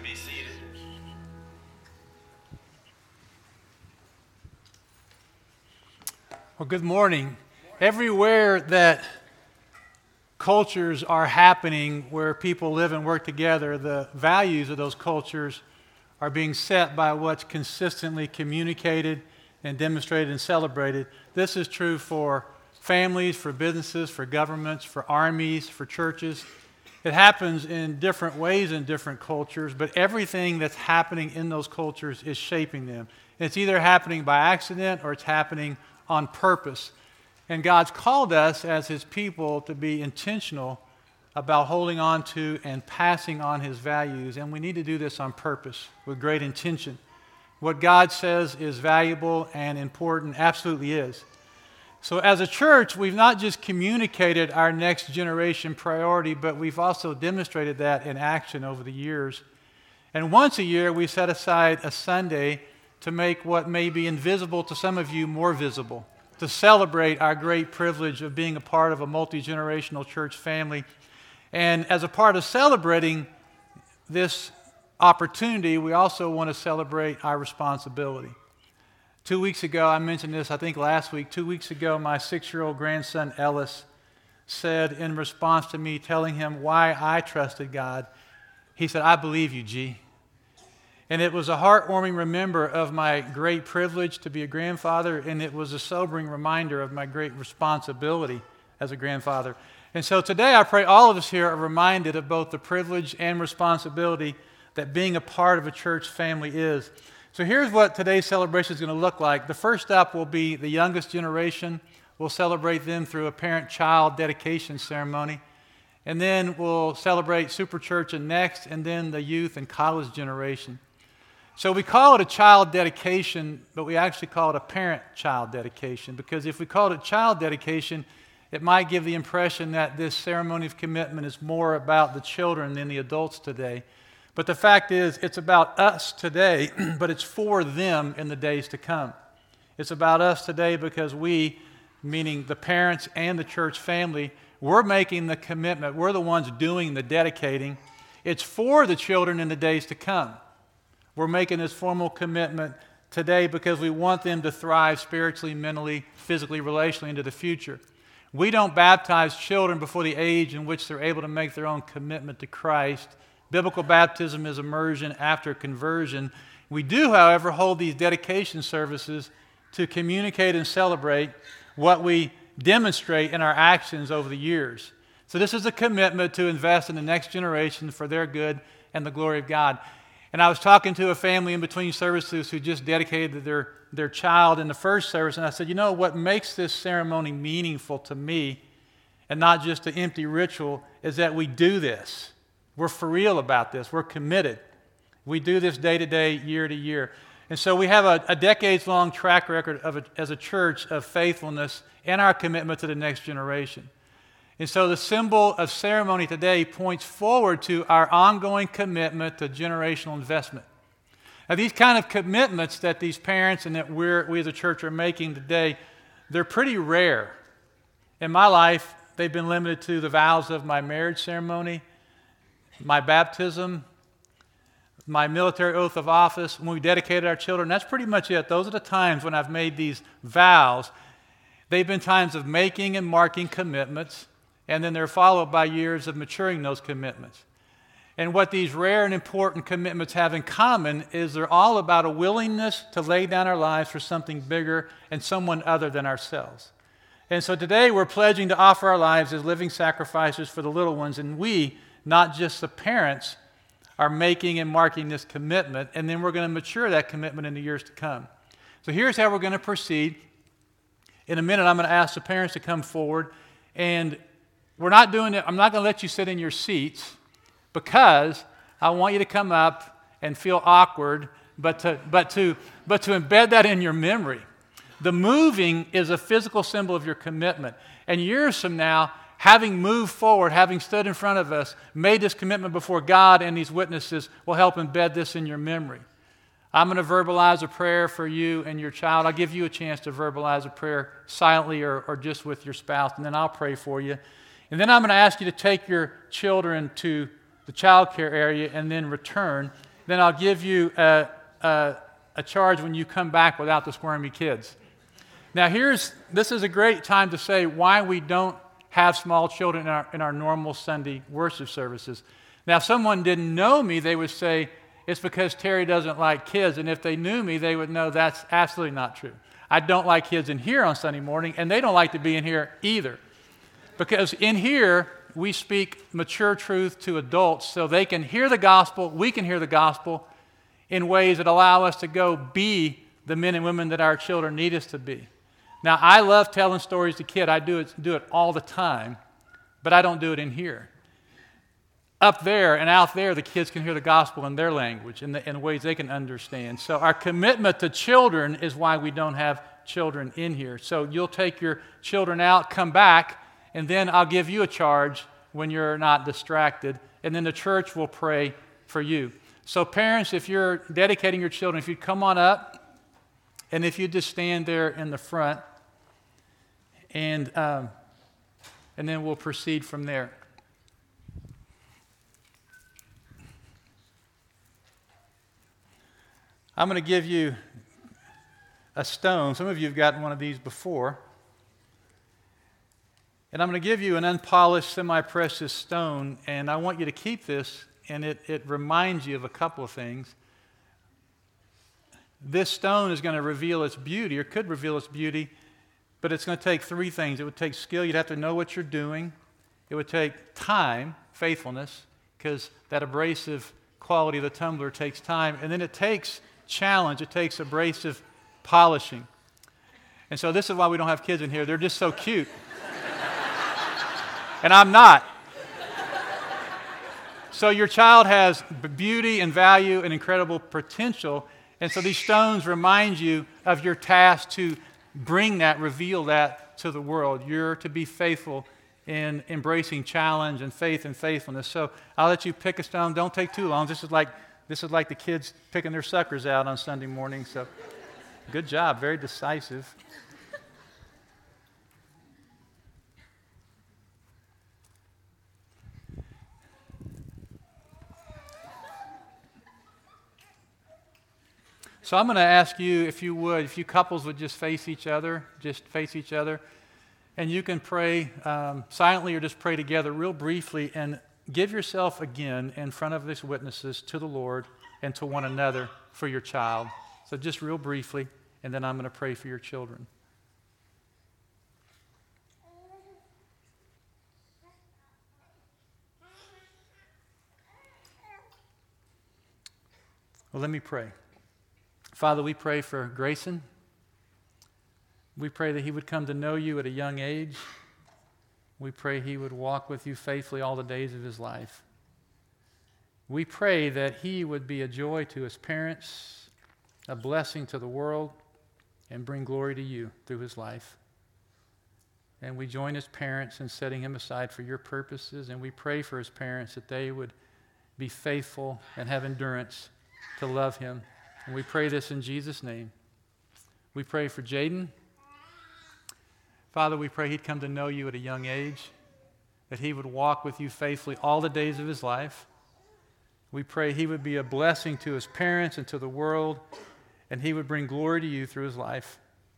can be seated. Well, good morning. Everywhere that cultures are happening, where people live and work together, the values of those cultures are being set by what's consistently communicated and demonstrated and celebrated. This is true for families, for businesses, for governments, for armies, for churches. It happens in different ways in different cultures, but everything that's happening in those cultures is shaping them. It's either happening by accident or it's happening on purpose. And God's called us as His people to be intentional about holding on to and passing on His values. And we need to do this on purpose with great intention. What God says is valuable and important absolutely is. So as a church, we've not just communicated our next generation priority, but we've also demonstrated that in action over the years. And once a year, we set aside a Sunday to make what may be invisible to some of you more visible, to celebrate our great privilege of being a part of a multi-generational church family. And as a part of celebrating this opportunity, we also want to celebrate our responsibility. 2 weeks ago, I mentioned this, I think last week, 2 weeks ago, my 6-year-old grandson Ellis said in response to me telling him why I trusted God, he said, "I believe you, G." And it was a heartwarming reminder of my great privilege to be a grandfather, and it was a sobering reminder of my great responsibility as a grandfather. And so today I pray all of us here are reminded of both the privilege and responsibility that being a part of a church family is. So here's what today's celebration is going to look like. The first step will be the youngest generation. We'll celebrate them through a parent-child dedication ceremony. And then we'll celebrate Super Church and next, and then the youth and college generation. So we call it a child dedication, but we actually call it a parent-child dedication, because if we called it child dedication, it might give the impression that this ceremony of commitment is more about the children than the adults today. But the fact is, it's about us today, but it's for them in the days to come. It's about us today because we, meaning the parents and the church family, we're making the commitment. We're the ones doing the dedicating. It's for the children in the days to come. We're making this formal commitment today because we want them to thrive spiritually, mentally, physically, relationally into the future. We don't baptize children before the age in which they're able to make their own commitment to Christ. Biblical baptism is immersion after conversion. We do, however, hold these dedication services to communicate and celebrate what we demonstrate in our actions over the years. So this is a commitment to invest in the next generation for their good and the glory of God. And I was talking to a family in between services who just dedicated their child in the first service, and I said, you know, what makes this ceremony meaningful to me and not just an empty ritual is that we do this. We're for real about this. We're committed. We do this day to day, year to year. And so we have a decades-long track record as a church of faithfulness and our commitment to the next generation. And so the symbol of ceremony today points forward to our ongoing commitment to generational investment. Now, these kind of commitments that these parents and that we as a church are making today, they're pretty rare. In my life, they've been limited to the vows of my marriage ceremony, my baptism, my military oath of office, when we dedicated our children. That's pretty much it. Those are the times when I've made these vows. They've been times of making and marking commitments, and then they're followed by years of maturing those commitments. And what these rare and important commitments have in common is they're all about a willingness to lay down our lives for something bigger and someone other than ourselves. And so today we're pledging to offer our lives as living sacrifices for the little ones, and we, not just the parents, are making and marking this commitment, and then we're going to mature that commitment in the years to come. So here's how we're going to proceed. In a minute, I'm going to ask the parents to come forward, and we're not doing it. I'm not going to let you sit in your seats because I want you to come up and feel awkward, but to embed that in your memory. The moving is a physical symbol of your commitment, and years from now, having moved forward, having stood in front of us, made this commitment before God and these witnesses will help embed this in your memory. I'm going to verbalize a prayer for you and your child. I'll give you a chance to verbalize a prayer silently or just with your spouse, and then I'll pray for you. And then I'm going to ask you to take your children to the child care area and then return. then I'll give you a charge when you come back without the squirmy kids. Now this is a great time to say why we don't have small children in our normal Sunday worship services. Now, if someone didn't know me, they would say, it's because Terry doesn't like kids. And if they knew me, they would know that's absolutely not true. I don't like kids in here on Sunday morning, and they don't like to be in here either. Because in here, we speak mature truth to adults so they can hear the gospel, we can hear the gospel in ways that allow us to go be the men and women that our children need us to be. Now, I love telling stories to kids. I do it all the time, but I don't do it in here. Up there and out there, the kids can hear the gospel in their language, in ways they can understand. So our commitment to children is why we don't have children in here. So you'll take your children out, come back, and then I'll give you a charge when you're not distracted, and then the church will pray for you. So parents, if you're dedicating your children, if you come on up, and if you just stand there in the front, and then we'll proceed from there. I'm going to give you a stone. Some of you have gotten one of these before. And I'm going to give you an unpolished, semi-precious stone, and I want you to keep this, and it reminds you of a couple of things. This stone is going to reveal its beauty, or could reveal its beauty, but it's going to take three things. It would take skill. You'd have to know what you're doing. It would take time, faithfulness, because that abrasive quality of the tumbler takes time. And then it takes challenge. It takes abrasive polishing. And so this is why we don't have kids in here. They're just so cute. And I'm not. So your child has beauty and value and incredible potential. And so these stones remind you of your task to bring that, reveal that to the world. You're to be faithful in embracing challenge and faith and faithfulness. So I'll let you pick a stone. Don't take too long. This is like the kids picking their suckers out on Sunday morning. So good job. Very decisive. So I'm going to ask you, if you couples would just face each other, and you can pray silently or just pray together real briefly and give yourself again in front of these witnesses to the Lord and to one another for your child. So just real briefly, and then I'm going to pray for your children. Well, let me pray. Father, we pray for Grayson. We pray that he would come to know you at a young age. We pray he would walk with you faithfully all the days of his life. We pray that he would be a joy to his parents, a blessing to the world, and bring glory to you through his life. And we join his parents in setting him aside for your purposes, and we pray for his parents that they would be faithful and have endurance to love him. And we pray this in Jesus' name. We pray for Jaden. Father, we pray he'd come to know you at a young age, that he would walk with you faithfully all the days of his life. We pray he would be a blessing to his parents and to the world, and he would bring glory to you through his life.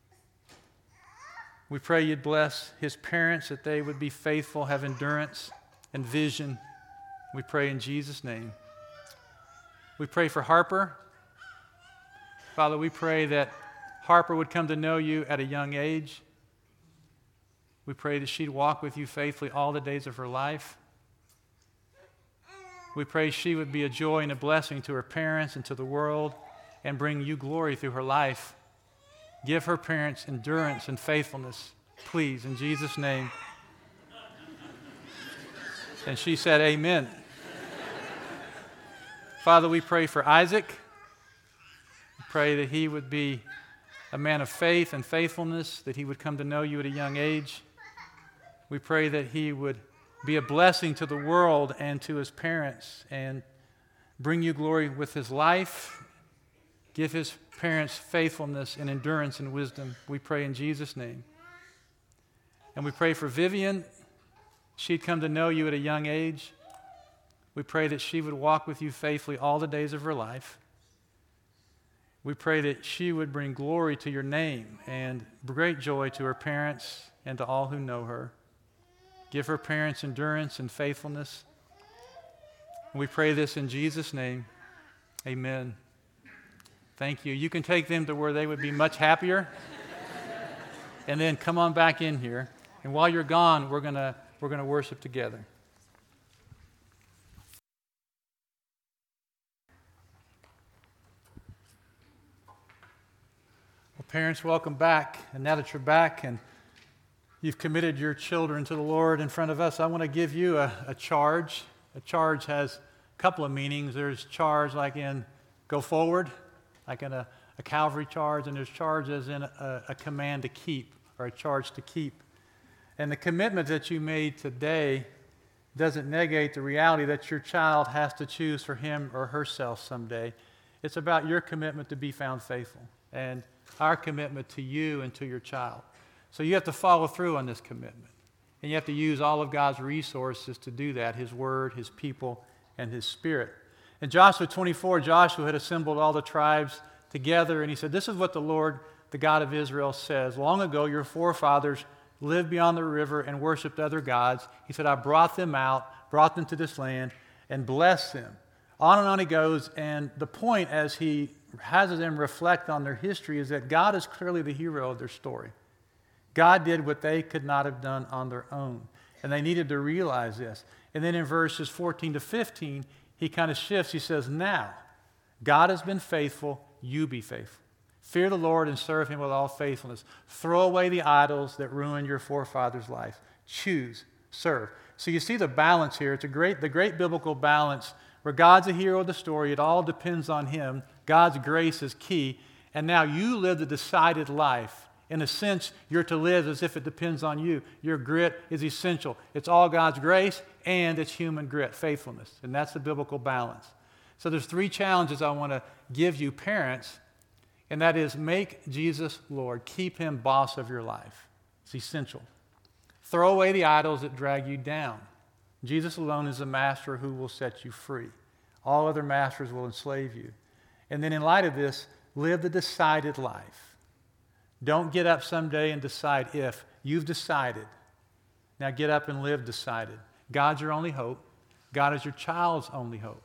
We pray you'd bless his parents, that they would be faithful, have endurance and vision. We pray in Jesus' name. We pray for Harper. Father, we pray that Harper would come to know you at a young age. We pray that she'd walk with you faithfully all the days of her life. We pray she would be a joy and a blessing to her parents and to the world and bring you glory through her life. Give her parents endurance and faithfulness, please, in Jesus' name. And she said, amen. Father, we pray for Isaac. We pray that he would be a man of faith and faithfulness, that he would come to know you at a young age. We pray that he would be a blessing to the world and to his parents and bring you glory with his life. Give his parents faithfulness and endurance and wisdom. We pray in Jesus' name. And we pray for Vivian. She'd come to know you at a young age. We pray that she would walk with you faithfully all the days of her life. We pray that she would bring glory to your name and great joy to her parents and to all who know her. Give her parents endurance and faithfulness. And we pray this in Jesus' name. Amen. Thank you. You can take them to where they would be much happier. And then come on back in here. And while you're gone, we're gonna worship together. Well, parents, welcome back. And now that you're back and you've committed your children to the Lord in front of us, I want to give you a charge. A charge has a couple of meanings. There's charge like in go forward, like in a cavalry charge, and there's charge as in a command to keep or a charge to keep. And the commitment that you made today doesn't negate the reality that your child has to choose for him or herself someday. It's about your commitment to be found faithful and our commitment to you and to your child. So you have to follow through on this commitment. And you have to use all of God's resources to do that, His Word, His people, and His Spirit. In Joshua 24, Joshua had assembled all the tribes together, and he said, this is what the Lord, the God of Israel, says. Long ago, your forefathers lived beyond the river and worshipped other gods. He said, I brought them out, brought them to this land, and blessed them. On and on he goes, and the point as he has them reflect on their history is that God is clearly the hero of their story. God did what they could not have done on their own, and they needed to realize this. And then in verses 14 to 15, he kind of shifts. He says, now, God has been faithful, you be faithful. Fear the Lord and serve Him with all faithfulness. Throw away the idols that ruined your forefathers' life. Choose, serve. So you see the balance here. It's the great biblical balance where God's the hero of the story. It all depends on Him. God's grace is key. And now you live the decided life. In a sense, you're to live as if it depends on you. Your grit is essential. It's all God's grace and it's human grit, faithfulness. And that's the biblical balance. So there's 3 challenges I want to give you, parents, and that is make Jesus Lord. Keep Him boss of your life. It's essential. Throw away the idols that drag you down. Jesus alone is the master who will set you free. All other masters will enslave you. And then in light of this, live the decided life. Don't get up someday and decide if. You've decided. Now get up and live decided. God's your only hope. God is your child's only hope.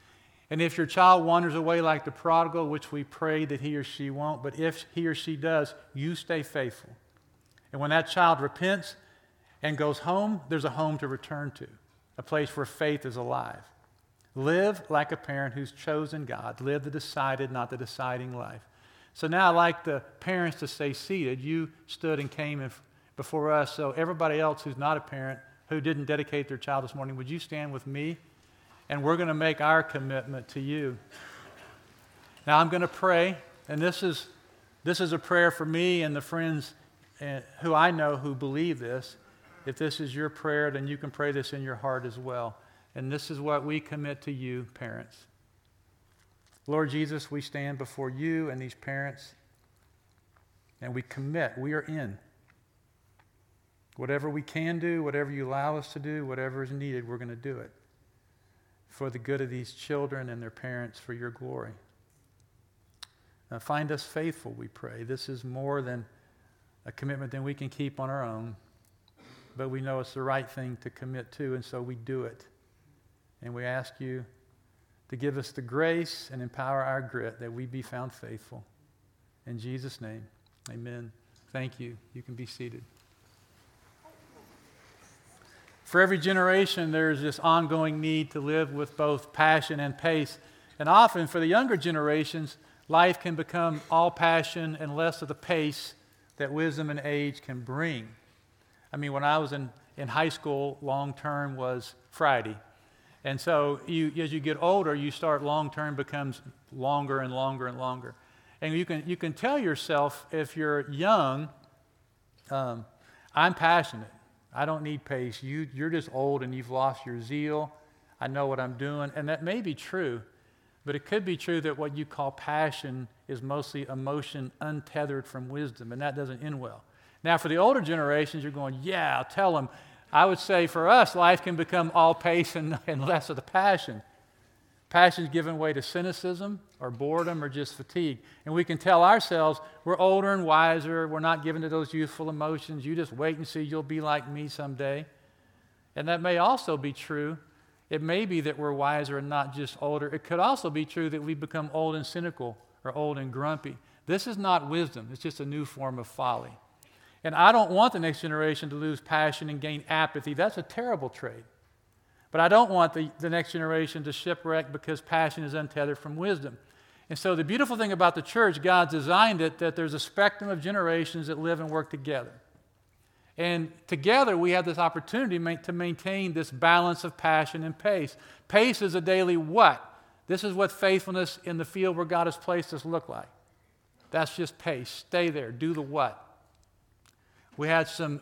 And if your child wanders away like the prodigal, which we pray that he or she won't, but if he or she does, you stay faithful. And when that child repents and goes home, there's a home to return to, a place where faith is alive. Live like a parent who's chosen God. Live the decided, not the deciding life. So now I'd like the parents to stay seated. You stood and came before us, so everybody else who's not a parent, who didn't dedicate their child this morning, would you stand with me? And we're going to make our commitment to you. Now I'm going to pray, and this is a prayer for me and the friends who I know who believe this. If this is your prayer, then you can pray this in your heart as well. And this is what we commit to you, parents. Lord Jesus, we stand before you and these parents, and we commit, we are in. Whatever we can do, whatever you allow us to do, whatever is needed, we're going to do it for the good of these children and their parents, for your glory. Now, find us faithful, we pray. This is more than a commitment than we can keep on our own, but we know it's the right thing to commit to, and so we do it. And we ask you to give us the grace and empower our grit that we be found faithful. In Jesus' name, amen. Thank you. You can be seated. For every generation, there's this ongoing need to live with both passion and pace. And often, for the younger generations, life can become all passion and less of the pace that wisdom and age can bring. I mean, when I was in high school, long term was Friday. And so as you get older, you start long term becomes longer and longer and longer. And you can tell yourself, if you're young, I'm passionate. I don't need pace. You're just old and you've lost your zeal. I know what I'm doing. And that may be true, but it could be true that what you call passion is mostly emotion untethered from wisdom, and that doesn't end well. Now, for the older generations, you're going, yeah, tell them, I would say for us, life can become all pace and less of the passion. Passion's given way to cynicism or boredom or just fatigue. And we can tell ourselves we're older and wiser, we're not given to those youthful emotions. You just wait and see, you'll be like me someday. And that may also be true. It may be that we're wiser and not just older. It could also be true that we become old and cynical or old and grumpy. This is not wisdom. It's just a new form of folly. And I don't want the next generation to lose passion and gain apathy. That's a terrible trait. But I don't want the next generation to shipwreck because passion is untethered from wisdom. And so the beautiful thing about the church, God's designed it that there's a spectrum of generations that live and work together. And together we have this opportunity to maintain this balance of passion and pace. Pace is a daily what? This is what faithfulness in the field where God has placed us look like. That's just pace. Stay there. Do the what. We had some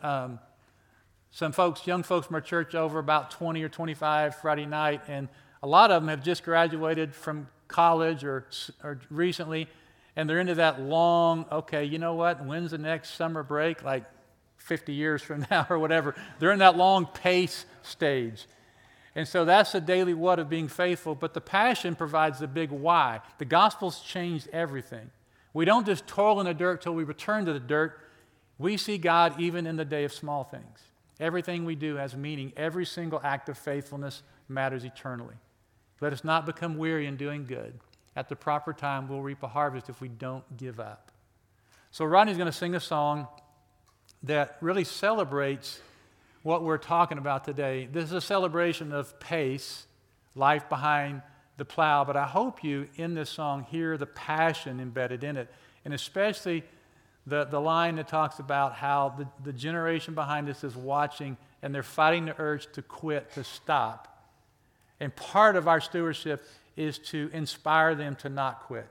folks, young folks from our church over, about 20 or 25 Friday night, and a lot of them have just graduated from college or recently, and they're into that long, okay, you know what, when's the next summer break? Like 50 years from now or whatever. They're in that long pace stage. And so that's the daily what of being faithful, but the passion provides the big why. The gospel's changed everything. We don't just toil in the dirt till we return to the dirt. We see God even in the day of small things. Everything we do has meaning. Every single act of faithfulness matters eternally. Let us not become weary in doing good. At the proper time, we'll reap a harvest if we don't give up. So Rodney's going to sing a song that really celebrates what we're talking about today. This is a celebration of pace, life behind the plow, but I hope you, in this song, hear the passion embedded in it, and especially the line that talks about how the generation behind us is watching and they're fighting the urge to quit, to stop. And part of our stewardship is to inspire them to not quit.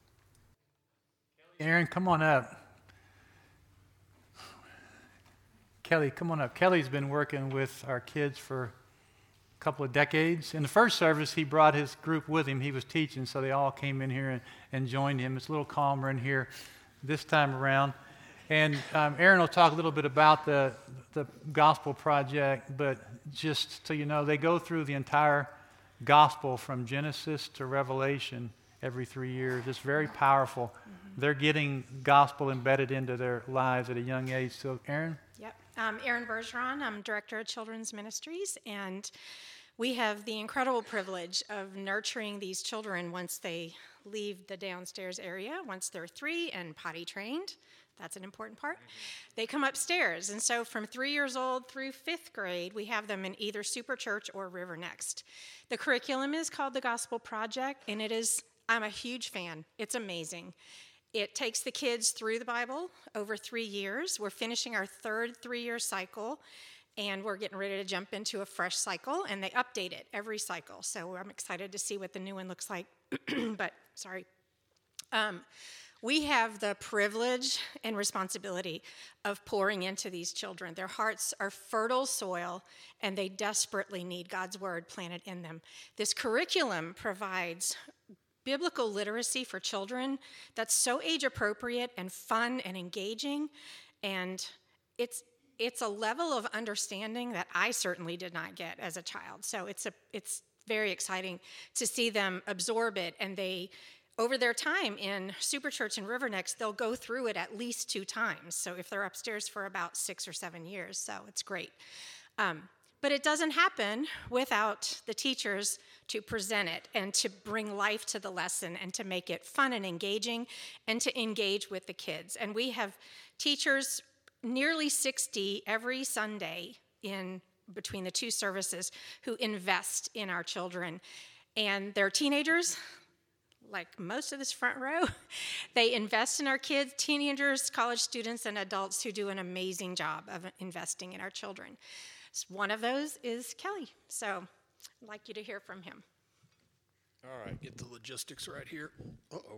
Aaron, come on up. Kelly, come on up. Kelly's been working with our kids for a couple of decades. In the first service, he brought his group with him. He was teaching, so they all came in here and joined him. It's a little calmer in here this time around. And Aaron will talk a little bit about the gospel project, but just so you know, they go through the entire gospel from Genesis to Revelation every 3 years. It's very powerful. Mm-hmm. They're getting gospel embedded into their lives at a young age. So, Aaron? Yep. Erin Bergeron. I'm Director of Children's Ministries, and we have the incredible privilege of nurturing these children once they leave the downstairs area, once they're 3 and potty trained. That's an important part. They come upstairs, and so from 3 years old through 5th grade, we have them in either Super Church or River Next. The curriculum is called the Gospel Project, and I'm a huge fan. It's amazing. It takes the kids through the Bible over 3 years. We're finishing our 3rd 3-year cycle, and we're getting ready to jump into a fresh cycle, and they update it every cycle. So I'm excited to see what the new one looks like. We have the privilege and responsibility of pouring into these children. Their hearts are fertile soil, and they desperately need God's word planted in them. This curriculum provides biblical literacy for children that's so age appropriate and fun and engaging, and it's a level of understanding that I certainly did not get as a child. So it's very exciting to see them absorb it, and they, over their time in Super Church and River Next, they'll go through it at least 2 times. So if they're upstairs for about 6 or 7 years, so it's great. But it doesn't happen without the teachers to present it and to bring life to the lesson and to make it fun and engaging and to engage with the kids. And we have teachers, nearly 60 every Sunday in between the 2 services, who invest in our children. And they're teenagers, like most of this front row. They invest in our kids, teenagers, college students, and adults who do an amazing job of investing in our children. One of those is Kelly, so I'd like you to hear from him. All right, get the logistics right here. Uh-oh.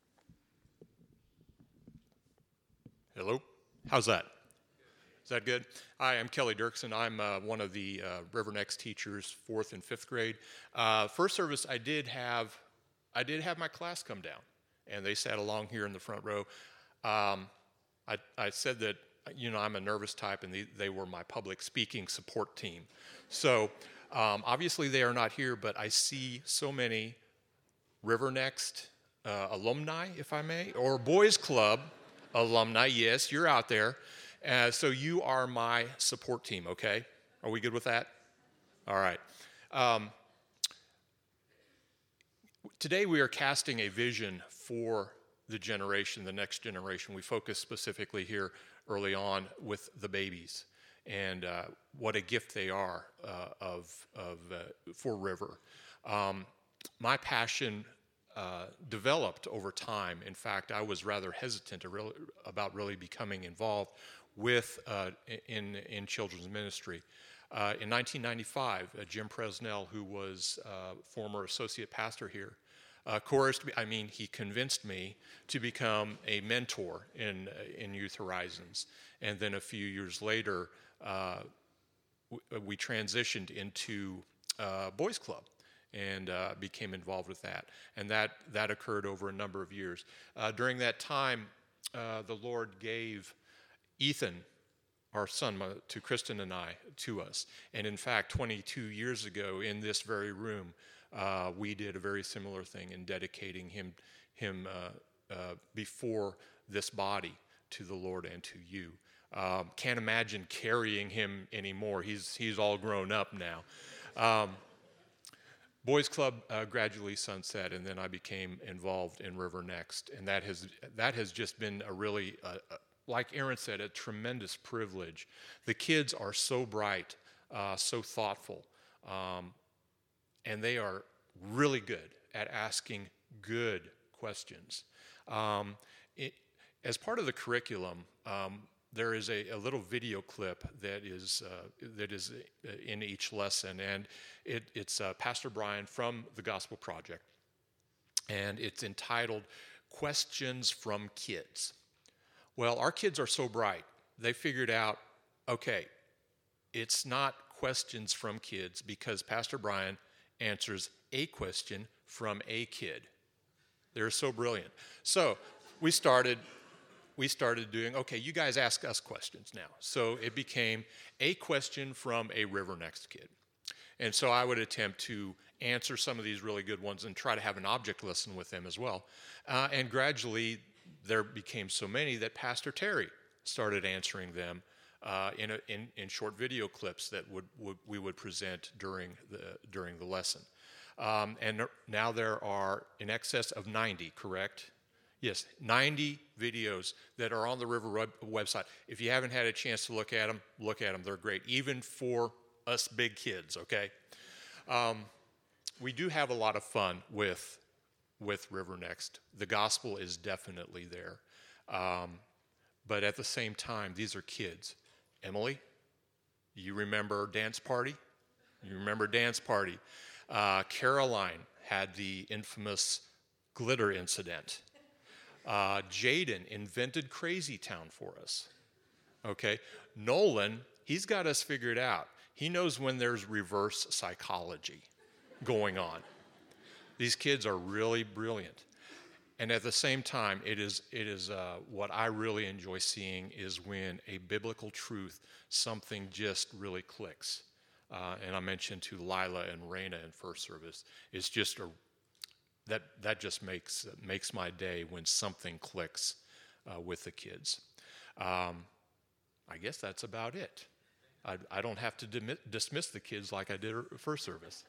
Hello? How's that? Is that good? Hi, I'm Kelly Dirksen. I'm one of the River Next teachers, 4th and 5th grade. First service, I did have my class come down, and they sat along here in the front row. I said that I'm a nervous type, and they were my public speaking support team. So obviously they are not here, but I see so many River Next alumni, if I may, or Boys Club alumni. Yes, you're out there. So you are my support team, okay? Are we good with that? All right. Today we are casting a vision for the next generation. We focus specifically here early on with the babies and what a gift they are for River. My passion developed over time. In fact, I was rather hesitant about really becoming involved with in children's ministry. In 1995, Jim Presnell, who was former associate pastor here, he convinced me to become a mentor in Youth Horizons. And then a few years later, we transitioned into Boys Club and became involved with that. And that occurred over a number of years. During that time, the Lord gave Ethan, our son, to Kristen and I, to us. And in fact, 22 years ago in this very room, we did a very similar thing in dedicating him before this body to the Lord and to you. Can't imagine carrying him anymore. He's all grown up now. Boys Club gradually sunset, and then I became involved in River Next, and that has just been a really, like Aaron said, a tremendous privilege. The kids are so bright, so thoughtful, and they are really good at asking good questions. As part of the curriculum, there is a little video clip that is in each lesson, and it's Pastor Brian from the Gospel Project, and it's entitled Questions from Kids. Well, our kids are so bright, they figured out, okay, it's not questions from kids because Pastor Brian answers a question from a kid. They're so brilliant. So we started doing, okay, you guys ask us questions now. So it became a question from a River Next kid. And so I would attempt to answer some of these really good ones and try to have an object lesson with them as well. And gradually there became so many that Pastor Terry started answering them in short video clips that we would present during the lesson. And now there are in excess of 90, correct? Yes, 90 videos that are on the River website. If you haven't had a chance to look at them, look at them. They're great, even for us big kids, okay? We do have a lot of fun with River Next. The gospel is definitely there. But at the same time, these are kids. Emily, you remember Dance Party? You remember Dance Party. Caroline had the infamous glitter incident. Jaden invented Crazy Town for us. Okay, Nolan, he's got us figured out. He knows when there's reverse psychology going on. These kids are really brilliant. And at the same time, it is what I really enjoy seeing is when a biblical truth, something just really clicks. And I mentioned to Lila and Raina in first service, it's just that just makes my day when something clicks with the kids. I guess that's about it. I don't have to dismiss the kids like I did at first service.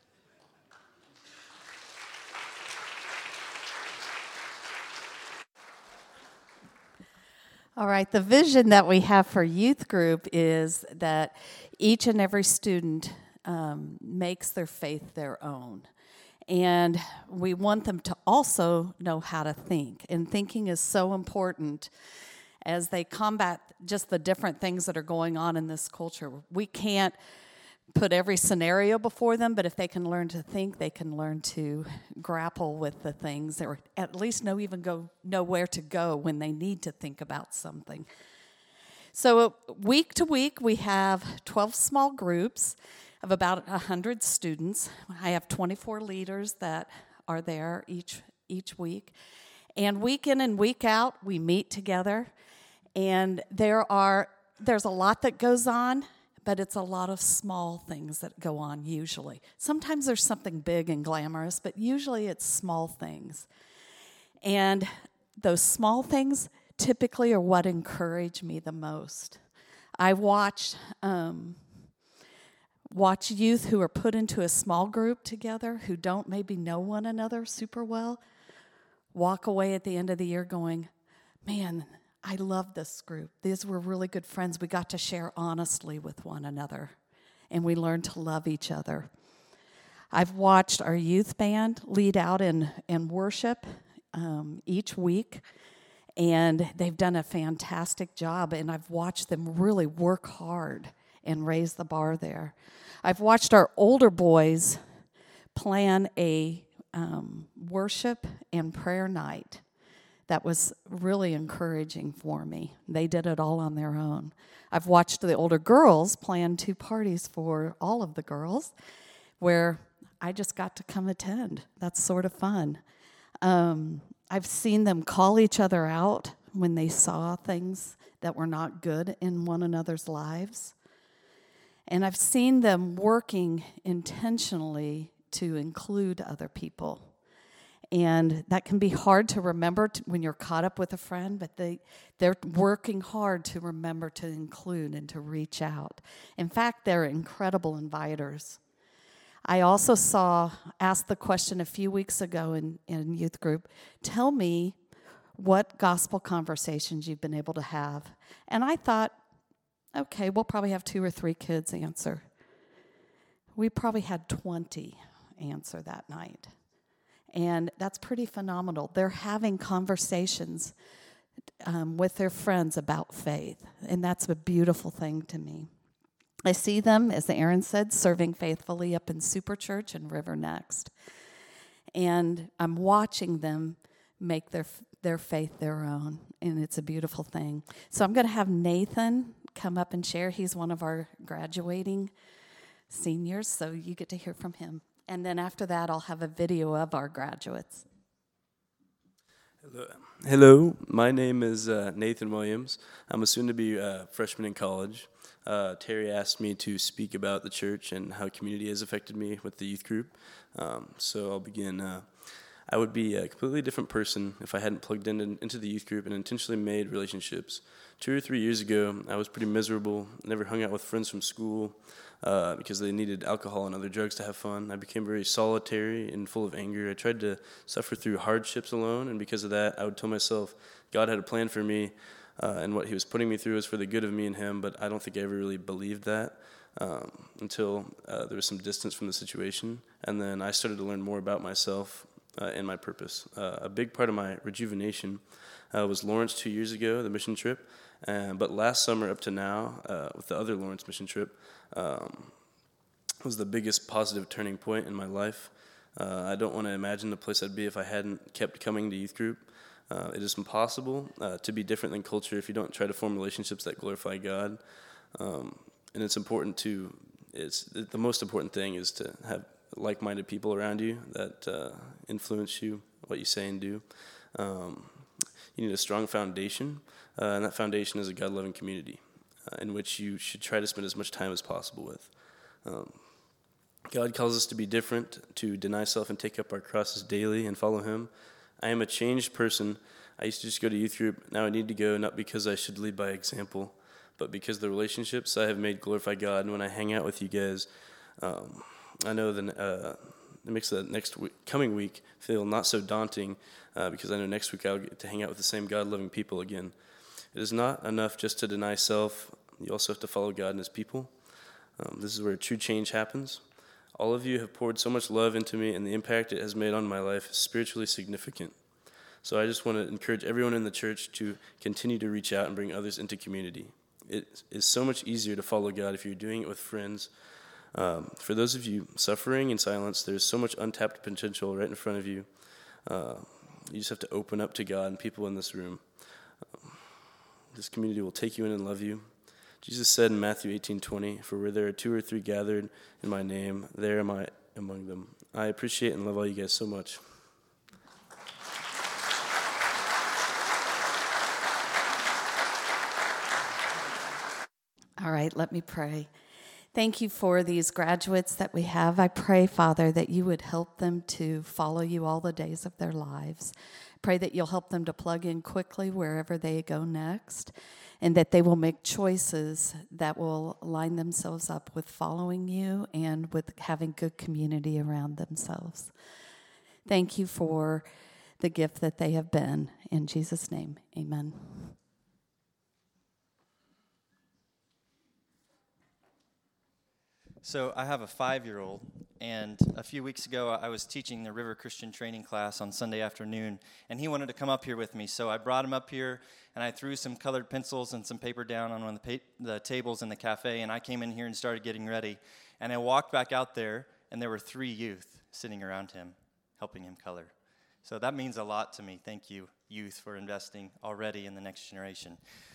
All right, the vision that we have for youth group is that each and every student makes their faith their own. And we want them to also know how to think. And thinking is so important as they combat just the different things that are going on in this culture. We can't put every scenario before them, but if they can learn to think, they can learn to grapple with the things, or at least know where to go when they need to think about something. So week to week, we have 12 small groups of about 100 students. I have 24 leaders that are there each week. And week in and week out, we meet together. And there are there's a lot that goes on, but it's a lot of small things that go on usually. Sometimes there's something big and glamorous, but usually it's small things. And those small things typically are what encourage me the most. I watch youth who are put into a small group together, who don't maybe know one another super well, walk away at the end of the year going, man, I love this group. These were really good friends. We got to share honestly with one another, and we learned to love each other. I've watched our youth band lead out in worship each week, and they've done a fantastic job, and I've watched them really work hard and raise the bar there. I've watched our older boys plan a worship and prayer night. That was really encouraging for me. They did it all on their own. I've watched the older girls plan 2 parties for all of the girls where I just got to come attend. That's sort of fun. I've seen them call each other out when they saw things that were not good in one another's lives. And I've seen them working intentionally to include other people. And that can be hard to remember when you're caught up with a friend, but they're working hard to remember to include and to reach out. In fact, they're incredible inviters. I also asked the question a few weeks ago in youth group, tell me what gospel conversations you've been able to have. And I thought, okay, we'll probably have 2 or 3 kids answer. We probably had 20 answer that night. And that's pretty phenomenal. They're having conversations with their friends about faith, and that's a beautiful thing to me. I see them, as Aaron said, serving faithfully up in Super Church and River Next. And I'm watching them make their faith their own, and it's a beautiful thing. So I'm going to have Nathan come up and share. He's one of our graduating seniors, so you get to hear from him. And then after that, I'll have a video of our graduates. Hello, my name is Nathan Williams. I'm a soon-to-be freshman in college. Terry asked me to speak about the church and how community has affected me with the youth group. So I'll begin. I would be a completely different person if I hadn't plugged into the youth group and intentionally made relationships. 2 or 3 years ago, I was pretty miserable, never hung out with friends from school because they needed alcohol and other drugs to have fun. I became very solitary and full of anger. I tried to suffer through hardships alone, and because of that, I would tell myself God had a plan for me and what he was putting me through was for the good of me and him, but I don't think I ever really believed that until there was some distance from the situation. And then I started to learn more about myself and my purpose. A big part of my rejuvenation was Lawrence 2 years ago, the mission trip. But last summer up to now, with the other Lawrence mission trip, was the biggest positive turning point in my life. I don't want to imagine the place I'd be if I hadn't kept coming to youth group. It is impossible to be different than culture if you don't try to form relationships that glorify God. And it's important the most important thing is to have like-minded people around you that influence you, what you say and do. You need a strong foundation, and that foundation is a God-loving community in which you should try to spend as much time as possible with. God calls us to be different, to deny self and take up our crosses daily and follow him. I am a changed person. I used to just go to youth group. Now I need to go, not because I should lead by example, but because the relationships I have made glorify God. And when I hang out with you guys, I know it makes the coming week feel not so daunting because I know next week I'll get to hang out with the same God-loving people again. It is not enough just to deny self. You also have to follow God and his people. This is where true change happens. All of you have poured so much love into me, and the impact it has made on my life is spiritually significant. So I just want to encourage everyone in the church to continue to reach out and bring others into community. It is so much easier to follow God if you're doing it with friends. For those of you suffering in silence, there's so much untapped potential right in front of you. You just have to open up to God and people in this room. This community will take you in and love you. Jesus said in Matthew 18:20, "For where there are 2 or 3 gathered in my name, there am I among them." I appreciate and love all you guys so much. All right, let me pray. Thank you for these graduates that we have. I pray, Father, that you would help them to follow you all the days of their lives. Pray that you'll help them to plug in quickly wherever they go next, and that they will make choices that will line themselves up with following you and with having good community around themselves. Thank you for the gift that they have been. In Jesus' name, amen. So I have a 5-year-old, and a few weeks ago I was teaching the River Christian training class on Sunday afternoon, and he wanted to come up here with me. So I brought him up here, and I threw some colored pencils and some paper down on one of the tables in the cafe, and I came in here and started getting ready. And I walked back out there, and there were 3 youth sitting around him, helping him color. So that means a lot to me. Thank you, youth, for investing already in the next generation.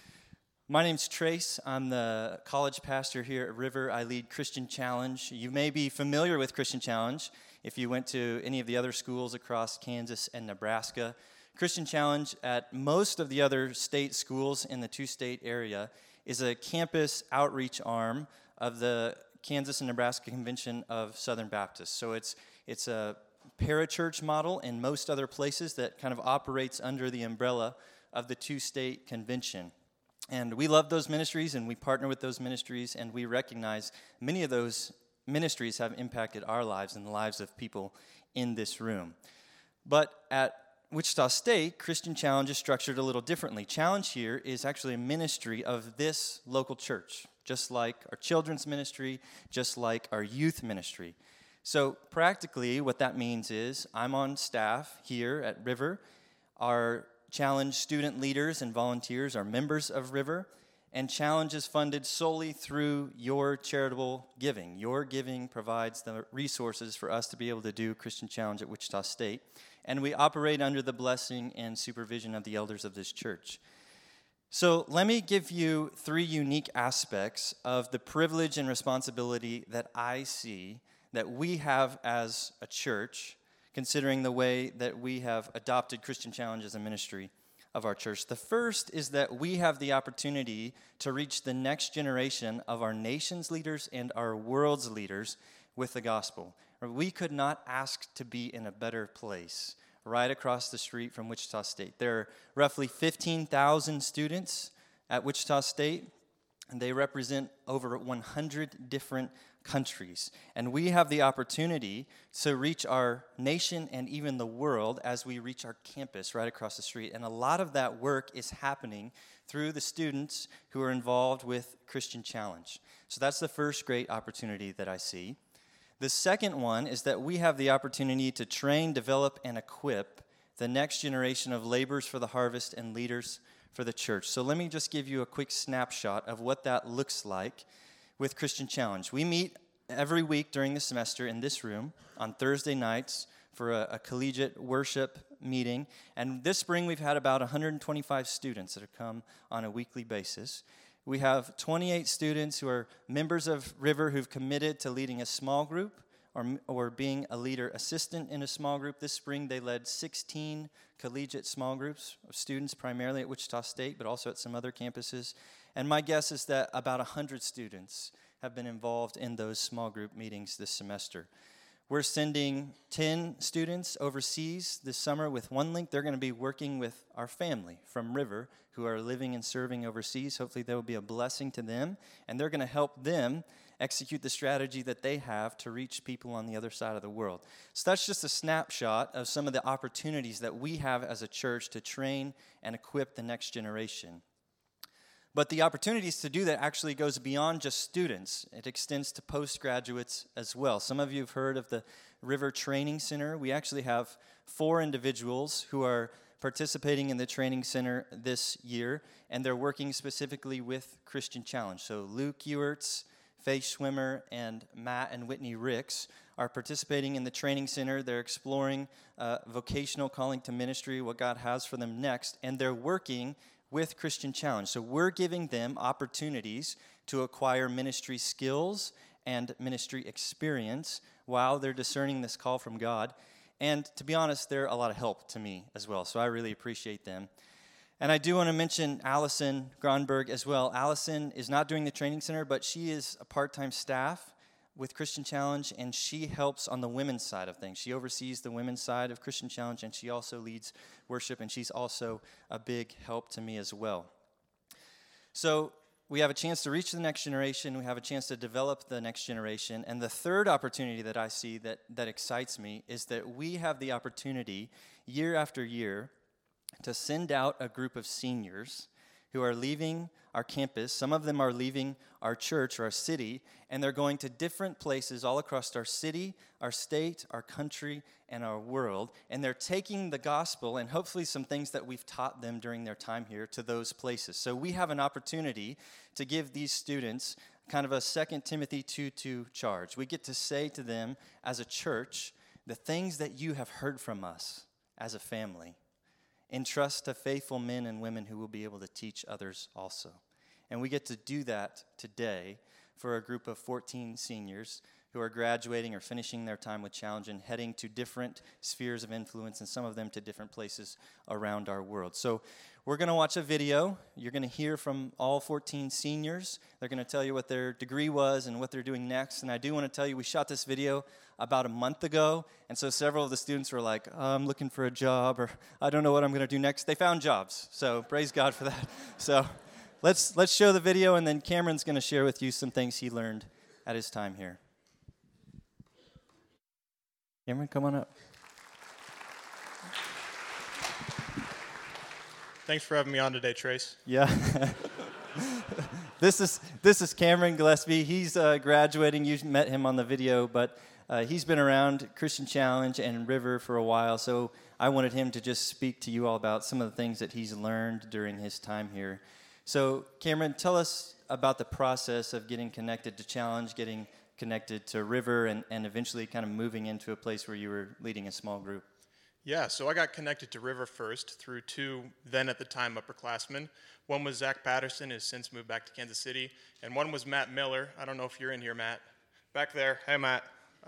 My name's Trace. I'm the college pastor here at River. I lead Christian Challenge. You may be familiar with Christian Challenge if you went to any of the other schools across Kansas and Nebraska. Christian Challenge at most of the other state schools in the 2-state area is a campus outreach arm of the Kansas and Nebraska Convention of Southern Baptists. So it's a parachurch model in most other places that kind of operates under the umbrella of the 2-state convention. And we love those ministries, and we partner with those ministries, and we recognize many of those ministries have impacted our lives and the lives of people in this room. But at Wichita State, Christian Challenge is structured a little differently. Challenge here is actually a ministry of this local church, just like our children's ministry, just like our youth ministry. So practically what that means is I'm on staff here at River. Our Challenge student leaders and volunteers are members of River, and Challenge is funded solely through your charitable giving. Your giving provides the resources for us to be able to do Christian Challenge at Wichita State, and we operate under the blessing and supervision of the elders of this church. So let me give you 3 unique aspects of the privilege and responsibility that I see that we have as a church, considering the way that we have adopted Christian Challenge as a ministry of our church. The first is that we have the opportunity to reach the next generation of our nation's leaders and our world's leaders with the gospel. We could not ask to be in a better place right across the street from Wichita State. There are roughly 15,000 students at Wichita State, and they represent over 100 different countries. And we have the opportunity to reach our nation and even the world as we reach our campus right across the street. And a lot of that work is happening through the students who are involved with Christian Challenge. So that's the first great opportunity that I see. The second one is that we have the opportunity to train, develop, and equip the next generation of laborers for the harvest and leaders for the church. So let me just give you a quick snapshot of what that looks like with Christian Challenge. We meet every week during the semester in this room on Thursday nights for a collegiate worship meeting. And this spring we've had about 125 students that have come on a weekly basis. We have 28 students who are members of River who've committed to leading a small group or being a leader assistant in a small group. This spring they led 16 collegiate small groups of students, primarily at Wichita State, but also at some other campuses. And my guess is that about 100 students have been involved in those small group meetings this semester. We're sending 10 students overseas this summer with OneLink. They're going to be working with our family from River who are living and serving overseas. Hopefully there will be a blessing to them, and they're going to help them execute the strategy that they have to reach people on the other side of the world. So that's just a snapshot of some of the opportunities that we have as a church to train and equip the next generation. But the opportunities to do that actually goes beyond just students. It extends to postgraduates as well. Some of you have heard of the River Training Center. We actually have 4 individuals who are participating in the training center this year, and they're working specifically with Christian Challenge. So Luke Ewerts, Faye Schwimmer, and Matt and Whitney Ricks are participating in the training center. They're exploring vocational calling to ministry, what God has for them next, and they're working with Christian Challenge. So we're giving them opportunities to acquire ministry skills and ministry experience while they're discerning this call from God. And to be honest, they're a lot of help to me as well, so I really appreciate them. And I do want to mention Allison Gronberg as well. Allison is not doing the training center, but she is a part-time staff with Christian Challenge, and she helps on the women's side of things. She oversees the women's side of Christian Challenge, and she also leads worship, and she's also a big help to me as well. So we have a chance to reach the next generation. We have a chance to develop the next generation. And the third opportunity that I see that excites me is that we have the opportunity year after year to send out a group of seniors who are leaving our campus. Some of them are leaving our church or our city, and they're going to different places all across our city, our state, our country, and our world. And they're taking the gospel and hopefully some things that we've taught them during their time here to those places. So we have an opportunity to give these students kind of a 2 Timothy 2:2 charge. We get to say to them as a church, the things that you have heard from us as a family, entrust to faithful men and women who will be able to teach others also. And we get to do that today for a group of 14 seniors who are graduating or finishing their time with Challenge and heading to different spheres of influence, and some of them to different places around our world. So we're going to watch a video. You're going to hear from all 14 seniors. They're going to tell you what their degree was and what they're doing next. And I do want to tell you, we shot this video about a month ago, and so several of the students were like, I'm looking for a job, or I don't know what I'm going to do next. They found jobs, so praise God for that. So let's show the video, and then Cameron's going to share with you some things he learned at his time here. Cameron, come on up. Thanks for having me on today, Trace. Yeah. This is Cameron Gillespie. He's graduating. You met him on the video, but he's been around Christian Challenge and River for a while, so I wanted him to just speak to you all about some of the things that he's learned during his time here. So, Cameron, tell us about the process of getting connected to Challenge, getting connected to River, and eventually kind of moving into a place where you were leading a small group. Yeah, so I got connected to River first through two then at the time upperclassmen. One was Zach Patterson, who's since moved back to Kansas City, and one was Matt Miller. I don't know if you're in here, Matt. Back there. Hey, Matt.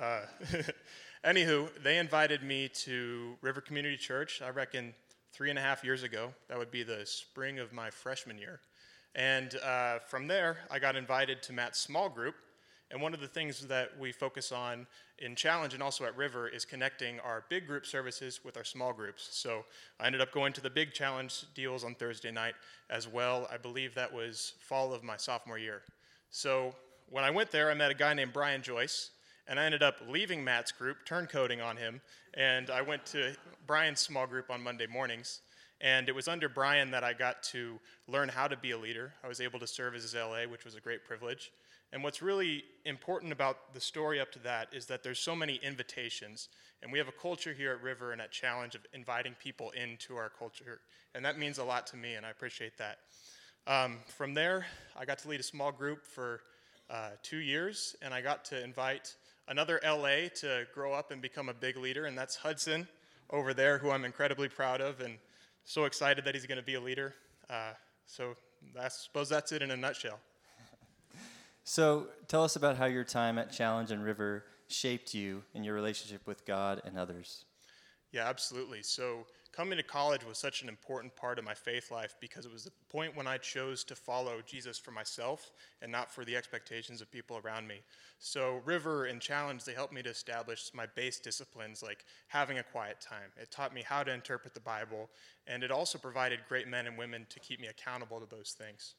Anywho, they invited me to River Community Church, I reckon 3.5 years ago. That would be the spring of my freshman year. And from there, I got invited to Matt's small group. And one of the things that we focus on in Challenge and also at River is connecting our big group services with our small groups. So I ended up going to the big Challenge deals on Thursday night as well. I believe that was fall of my sophomore year. So when I went there, I met a guy named Brian Joyce, and I ended up leaving Matt's group, turncoating on him, and I went to Brian's small group on Monday mornings. And it was under Brian that I got to learn how to be a leader. I was able to serve as his LA, which was a great privilege. And what's really important about the story up to that is that there's so many invitations, and we have a culture here at River and at Challenge of inviting people into our culture, and that means a lot to me, and I appreciate that. From there, I got to lead a small group for 2 years, and I got to invite another LA to grow up and become a big leader, and that's Hudson over there, who I'm incredibly proud of and so excited that he's going to be a leader. So I suppose that's it in a nutshell. So tell us about how your time at Challenge and River shaped you in your relationship with God and others. Yeah, absolutely. So coming to college was such an important part of my faith life because it was the point when I chose to follow Jesus for myself and not for the expectations of people around me. So River and Challenge, they helped me to establish my base disciplines like having a quiet time. It taught me how to interpret the Bible, and it also provided great men and women to keep me accountable to those things.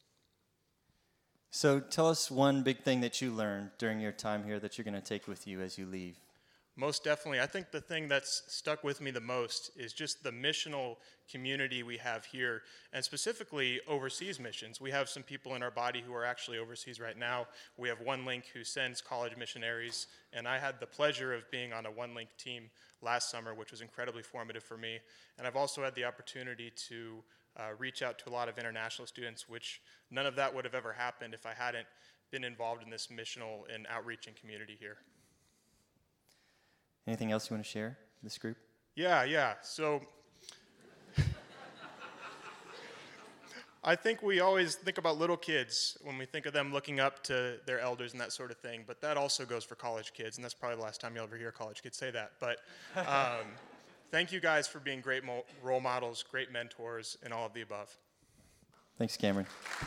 So tell us one big thing that you learned during your time here that you're going to take with you as you leave. Most definitely. I think the thing that's stuck with me the most is just the missional community we have here, and specifically overseas missions. We have some people in our body who are actually overseas right now. We have One Link who sends college missionaries, and I had the pleasure of being on a One Link team last summer, which was incredibly formative for me. And I've also had the opportunity to reach out to a lot of international students, which none of that would have ever happened if I hadn't been involved in this missional and outreaching community here. Anything else you want to share with this group? Yeah. So I think we always think about little kids when we think of them looking up to their elders and that sort of thing, but that also goes for college kids, and that's probably the last time you'll ever hear college kids say that. But Thank you guys for being great role models, great mentors, and all of the above. Thanks, Cameron.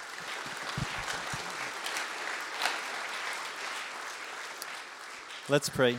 Let's pray.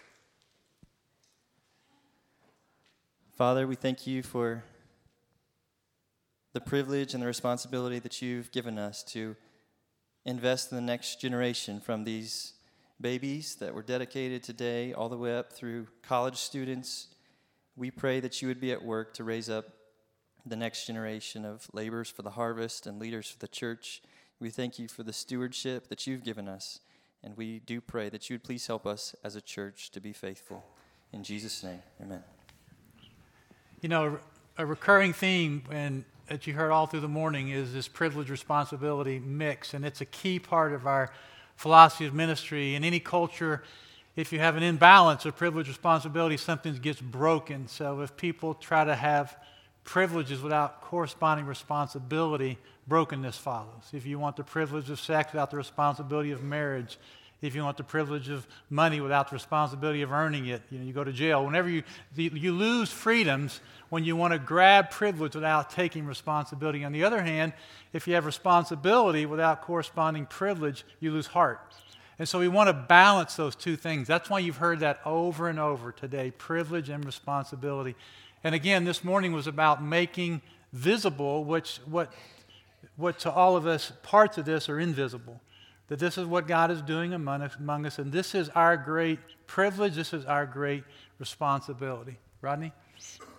Father, we thank you for the privilege and the responsibility that you've given us to invest in the next generation, from these babies that were dedicated today all the way up through college students. We pray that you would be at work to raise up the next generation of laborers for the harvest and leaders for the church. We thank you for the stewardship that you've given us, and we do pray that you would please help us as a church to be faithful. In Jesus' name, amen. You know, a recurring theme that you heard all through the morning is this privilege-responsibility mix, and it's a key part of our philosophy of ministry. In any culture, if you have an imbalance of privilege-responsibility, something gets broken. So if people try to have privileges without corresponding responsibility, brokenness follows. If you want the privilege of sex without the responsibility of marriage, if you want the privilege of money without the responsibility of earning it, you go to jail. Whenever you lose freedoms when you want to grab privilege without taking responsibility. On the other hand, if you have responsibility without corresponding privilege, you lose heart. And so we want to balance those two things. That's why you've heard that over and over today, privilege and responsibility. And again, this morning was about making visible what to all of us, parts of this are invisible. That this is what God is doing among us, and this is our great privilege, this is our great responsibility. Rodney?